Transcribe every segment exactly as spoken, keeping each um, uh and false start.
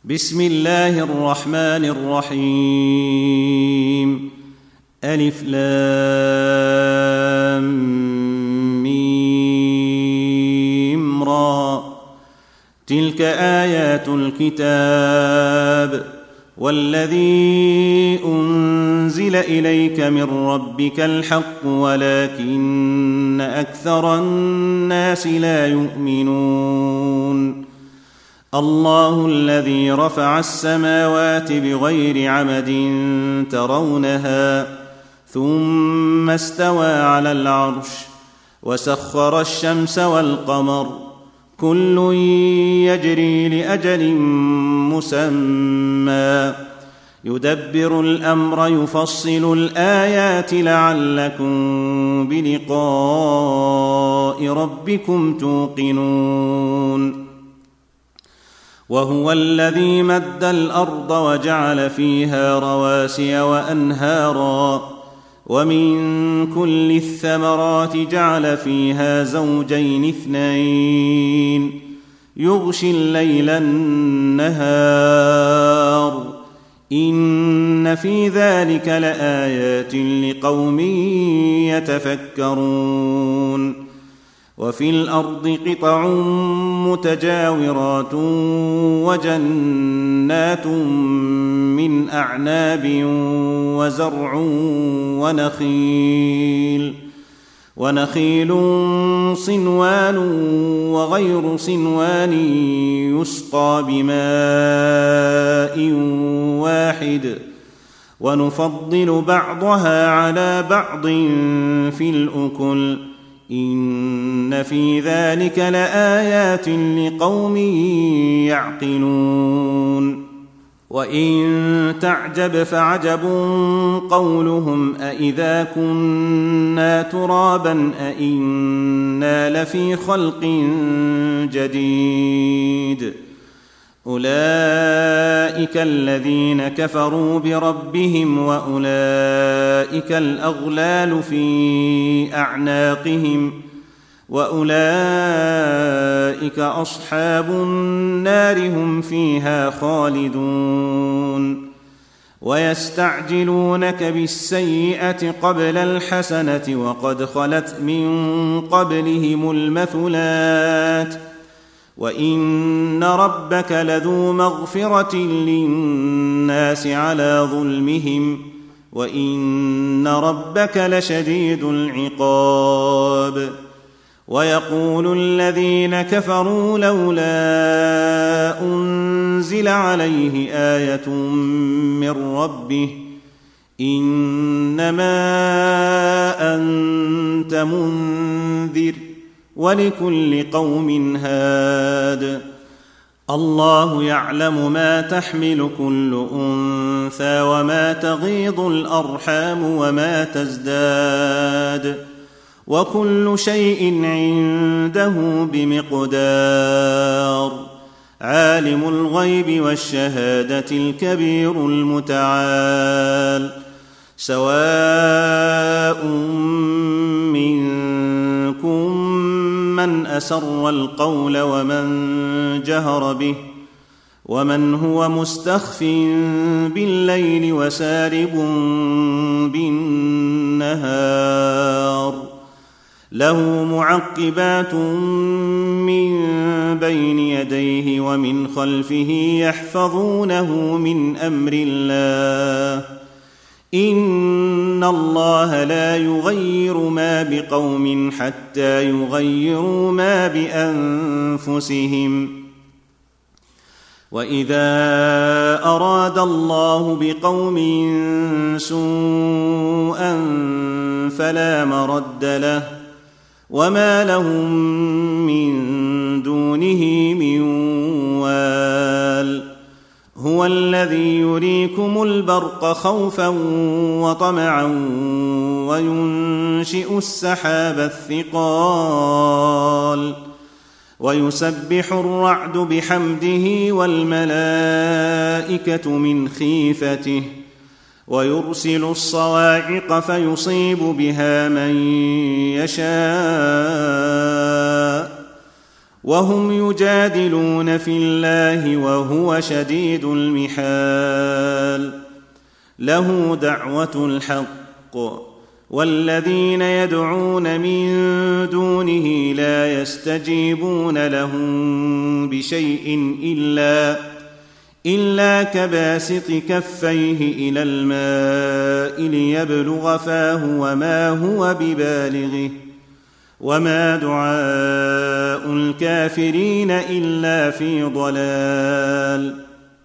بسم الله الرحمن الرحيم. ألف لام ميم را. تلك آيات الكتاب والذي أنزل إليك من ربك الحق ولكن أكثر الناس لا يؤمنون. الله الذي رفع السماوات بغير عمد ترونها ثم استوى على العرش وسخر الشمس والقمر كل يجري لأجل مسمى يدبر الأمر يفصل الآيات لعلكم بلقاء ربكم توقنون. وهو الذي مد الأرض وجعل فيها رواسي وأنهارا ومن كل الثمرات جعل فيها زوجين اثنين يغشي الليل النهار إن في ذلك لآيات لقوم يتفكرون. وفي الأرض قطع متجاورات وجنات من أعناب وزرع ونخيل ونخيل صنوان وغير صنوان يسقى بماء واحد ونفضل بعضها على بعض في الأكل إن في ذلك لآيات لقوم يعقلون. وإن تعجب فعجب قولهم أإذا كنا ترابا أإنا لفي خلق جديد أولئك الذين كفروا بربهم وأولئك الأغلال في أعناقهم وأولئك أصحاب النار هم فيها خالدون. ويستعجلونك بالسيئة قبل الحسنة وقد خلت من قبلهم المثلات وإن ربك لذو مغفرة للناس على ظلمهم وإن ربك لشديد العقاب. ويقول الذين كفروا لولا أنزل عليه آية من ربه إنما أنت منذر ولكل قوم هاد. الله يعلم ما تحمل كل أنثى وما تغيض الأرحام وما تزداد وكل شيء عنده بمقدار. عالم الغيب والشهادة الكبير المتعال. سواء منكم من أسر القول ومن جهر به ومن هو مستخف بالليل وسارب بالنهار له معقبات من بين يديه ومن خلفه يحفظونه من أمر الله إن الله لا يغير ما بقوم حتى يغيروا ما بأنفسهم. وإذا أراد الله بقوم سوءا فلا مرد له وما لهم من دونه من وال. هو الذي يريكم البرق خوفا وطمعا وينشئ السحاب الثقال ويسبح الرعد بحمده والملائكة من خيفته ويرسل الصواعق فيصيب بها من يشاء وهم يجادلون في الله وهو شديد المحال له دعوة الحق والذين يدعون من دونه لا يستجيبون لهم بشيء إلا إلا كباسط كفيه إلى الماء ليبلغ فاه وما هو ببالغه وما دعاء الكافرين إلا في ضلال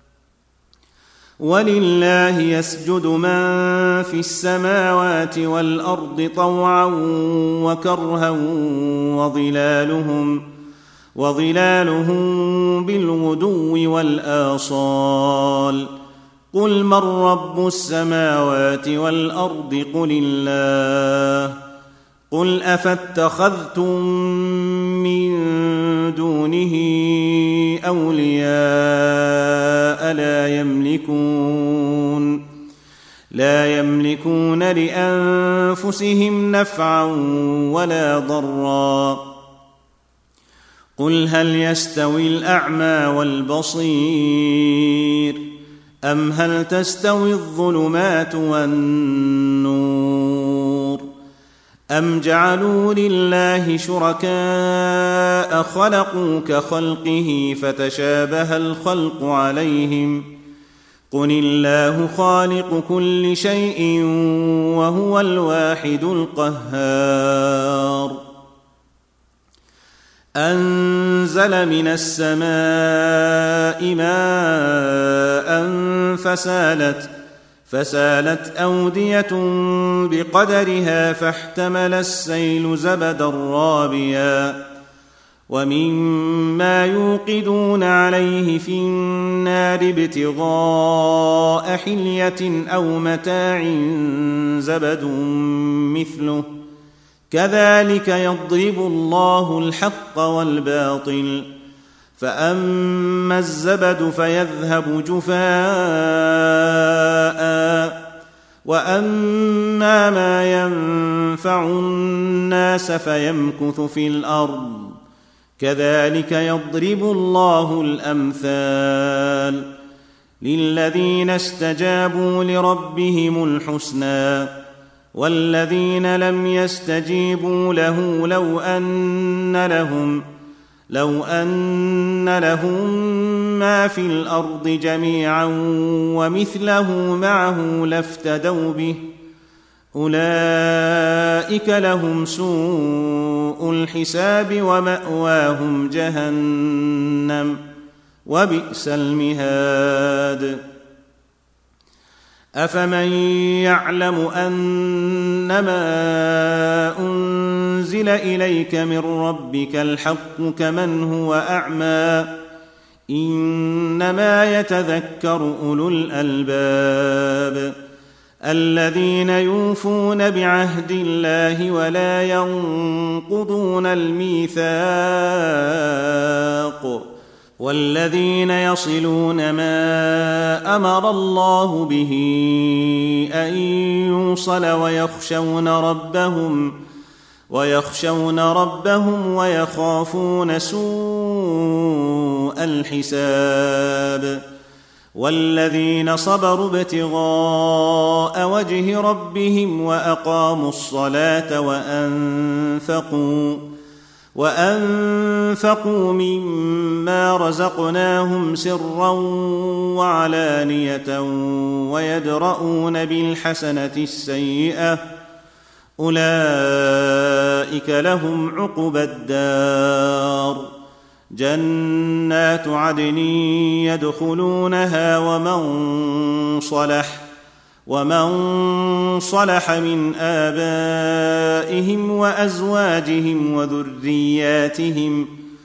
ولله يسجد من في السماوات والأرض طوعا وكرها وظلالهم وظلالهم بالغدو والآصال قل من رب السماوات والأرض قل الله قل أفاتخذتم من دونه أولياء لا يملكون لا يملكون لأنفسهم نفعا ولا ضرا قل هل يستوي الأعمى والبصير أم هل تستوي الظلمات والنور أم جعلوا لله شركاء خلقوا كخلقه فتشابه الخلق عليهم قل الله خالق كل شيء وهو الواحد القهار أنزل من السماء ماء فسالت فسالت أودية بقدرها فاحتمل السيل زبدا رابيا ومما يوقدون عليه في النار ابتغاء حلية أو متاع زبد مثله كذلك يضرب الله الحق والباطل فأما الزبد فيذهب جفاء وأما ما ينفع الناس فيمكث في الأرض كذلك يضرب الله الأمثال للذين استجابوا لربهم الحسنى والذين لم يستجيبوا له لو أن لهم لو أن لهم ما في الأرض جميعا ومثله معه لافتدوا به أولئك لهم سوء الحساب ومأواهم جهنم وبئس المهاد أفمن يعلم أنما أنزل إليك من ربك الحق كمن هو أعمى إنما يتذكر أولو الألباب الذين يوفون بعهد الله ولا ينقضون الميثاق والذين يصلون ما أمر الله به أن يوصل ويخشون ربهم ويخشون ربهم ويخافون سوء الحساب والذين صبروا ابتغاء وجه ربهم وأقاموا الصلاة وأنفقوا وأنفقوا مما رزقناهم سرا وعلانية ويدرؤون بالحسنة السيئة أولئك لهم عقبى الدار جنات عدن يدخلونها ومن صلح ومن صلح من آبائهم وأزواجهم وذرياتهم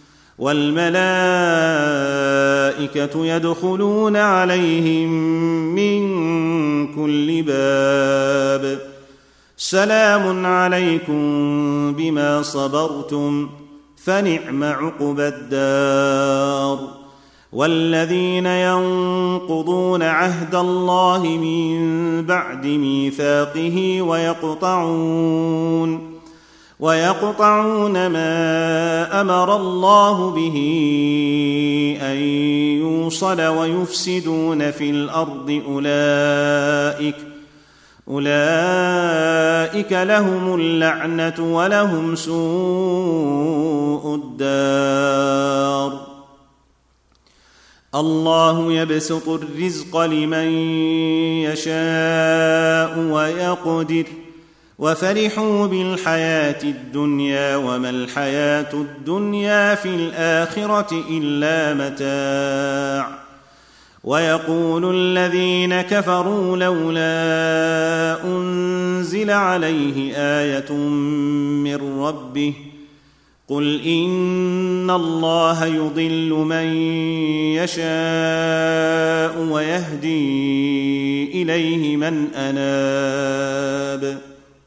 والملائكة يدخلون عليهم من كل باب سلام عليكم بما صبرتم فنعم عقبى الدار والذين ينقضون عهد الله من بعد ميثاقه ويقطعون ويقطعون ما أمر الله به أن يوصل ويفسدون في الأرض أولئك أولئك لهم اللعنة ولهم سوء الدار. الله يبسط الرزق لمن يشاء ويقدر وفرحوا بالحياة الدنيا وما الحياة الدنيا في الآخرة إلا متاع. ويقول الذين كفروا لولا أنزل عليه آية من ربه قل إن الله يضل من يشاء ويهدي إليه من أناب.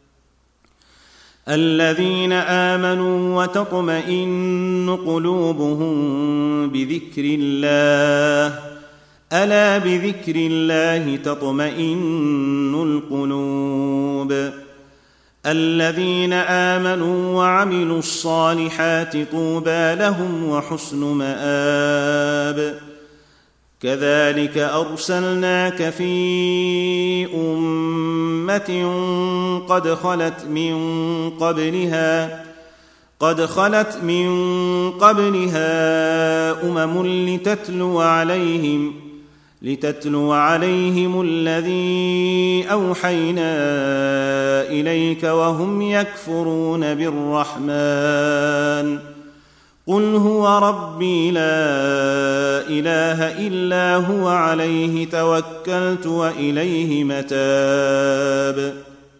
الذين آمنوا وتطمئن قلوبهم بذكر الله ألا بذكر الله تطمئن القلوب. الذين آمنوا وعملوا الصالحات طوبى لهم وحسن مآب. كذلك أرسلناك في أمة قد خلت من قبلها قد خلت من قبلها أمم لتتلو عليهم لتتلو عليهم الذي أوحينا إليك وهم يكفرون بالرحمن قل هو ربي لا إله إلا هو عليه توكلت وإليه متاب.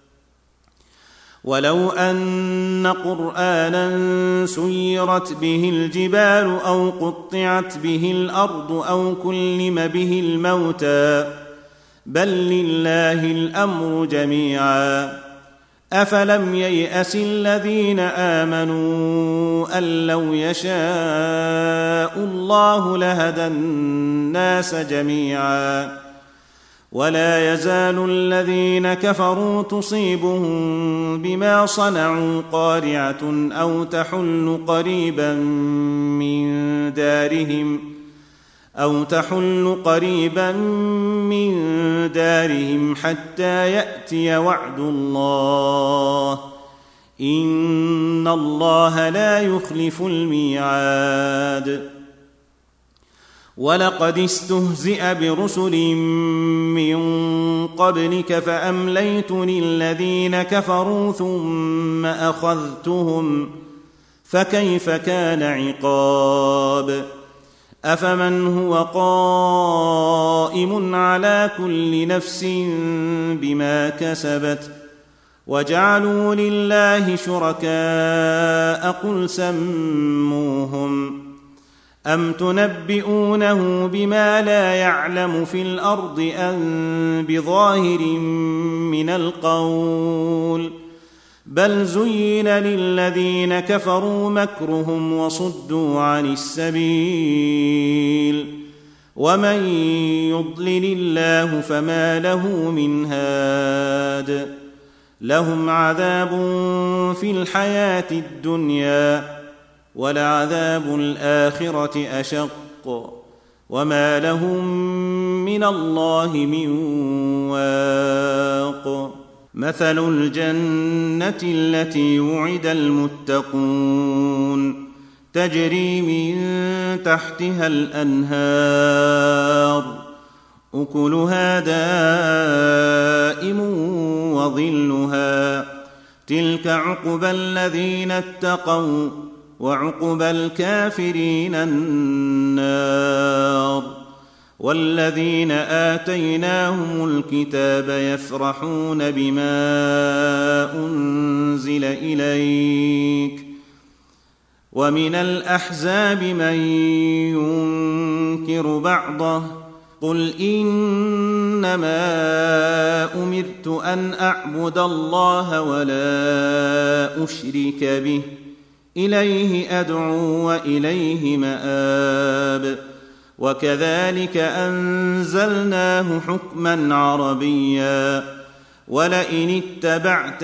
ولو أن قرآنا سيرت به الجبال أو قطعت به الأرض أو كلم به الموتى بل لله الأمر جميعا أفلم ييأس الذين آمنوا أن لو يشاء الله لهدى الناس جميعا ولا يزال الذين كفروا تصيبهم بما صنعوا قارعة أو تحل قريبا من دارهم أو تحل قريبا من دارهم حتى يأتي وعد الله إن الله لا يخلف الميعاد. ولقد استهزئ برسل من قبلك فأمليت للذين كفروا ثم أخذتهم فكيف كان عقاب. أفمن هو قائم على كل نفس بما كسبت وجعلوا لله شركاء قل سموهم أم تنبئونه بما لا يعلم في الأرض أم بظاهر من القول بل زين للذين كفروا مكرهم وصدوا عن السبيل ومن يضلل الله فما له من هاد. لهم عذاب في الحياة الدنيا ولعذاب الآخرة أشق وما لهم من الله من واق. مثل الجنة التي وعد المتقون تجري من تحتها الأنهار أكلها دائم وظلها تلك عقبى الذين اتقوا وعقبى الكافرين النار. والذين آتيناهم الكتاب يفرحون بما أنزل إليك ومن الأحزاب من ينكر بعضه قل إنما أمرت أن أعبد الله ولا أشرك به إليه أدعو وإليه مآب. وكذلك أنزلناه حكما عربيا ولئن اتبعت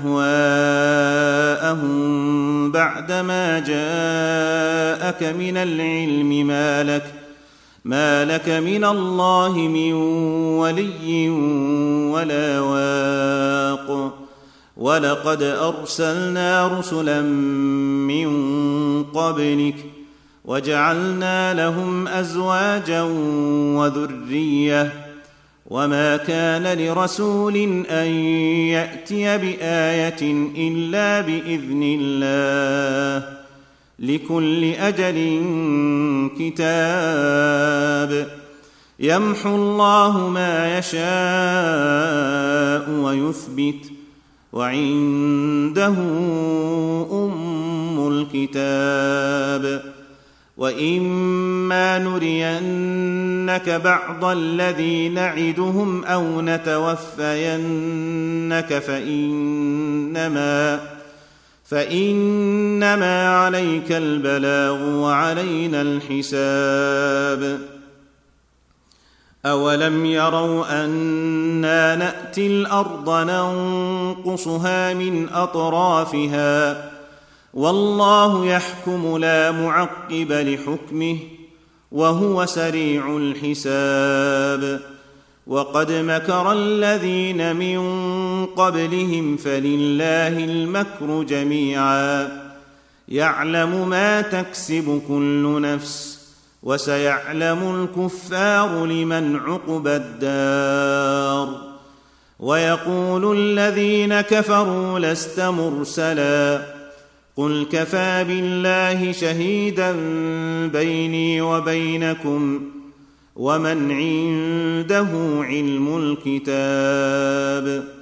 أهواءهم بعدما جاءك من العلم ما لك ما لك من الله من ولي ولا واق ولقد أرسلنا رسلا من قبلك وجعلنا لهم أزواجا وذرية وما كان لرسول أن يأتي بآية إلا بإذن الله لكل أجل كتاب يمحو الله ما يشاء ويثبت وعنده أم الكتاب وإما نرينك بعض الذي نعدهم أو نتوفينك فإنما فإنما عليك البلاغ وعلينا الحساب أولم يروا أنا نأتي الأرض ننقصها من أطرافها والله يحكم لا معقب لحكمه وهو سريع الحساب وقد مكر الذين من قبلهم فلله المكر جميعا يعلم ما تكسب كل نفس وسيعلم الكفار لمن عقبى الدار ويقول الذين كفروا لست مرسلا قل كفى بالله شهيدا بيني وبينكم ومن عنده علم الكتاب